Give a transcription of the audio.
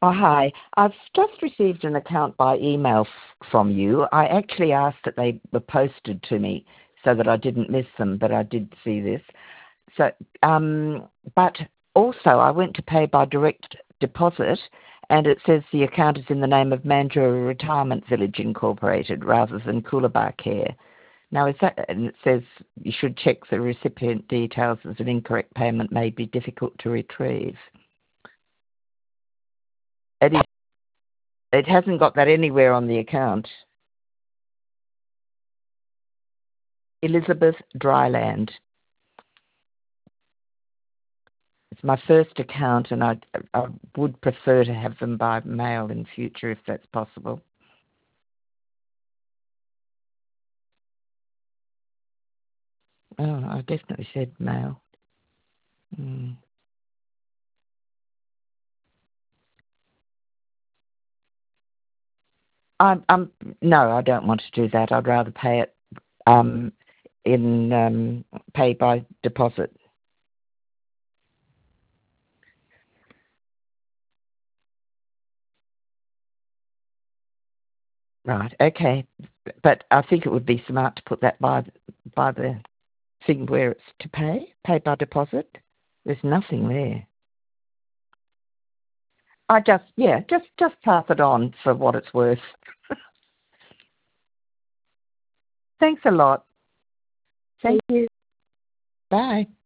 Oh, hi. I've just received an account by email from you. I actually asked that they were posted to me so that I didn't miss them, but I did see this. So, but also I went to pay by direct deposit, and it says the account is in the name of Mandurah Retirement Village Incorporated rather than Coolabah Care. Now, is that? And it says you should check the recipient details as an incorrect payment may be difficult to retrieve. It is. It hasn't got that anywhere on the account. Elizabeth Dryland. It's my first account, and I would prefer to have them by mail in future if that's possible. Oh, I definitely said mail. No, I don't want to do that. I'd rather pay it pay by deposit. Right. Okay. But I think it would be smart to put that by the thing where it's to pay by deposit. There's nothing there. Just pass it on for what it's worth. Thanks a lot. Thank you. Bye.